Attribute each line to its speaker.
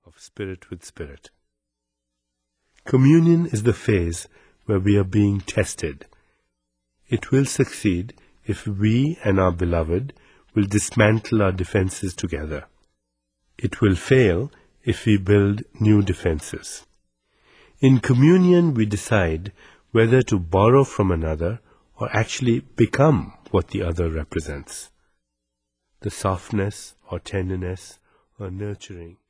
Speaker 1: of spirit with spirit. Communion is the phase where we are being tested. It will succeed if we and our beloved will dismantle our defenses together. It will fail if we build new defenses. In communion, we decide whether to borrow from another or actually become what the other represents. The softness or tenderness or nurturing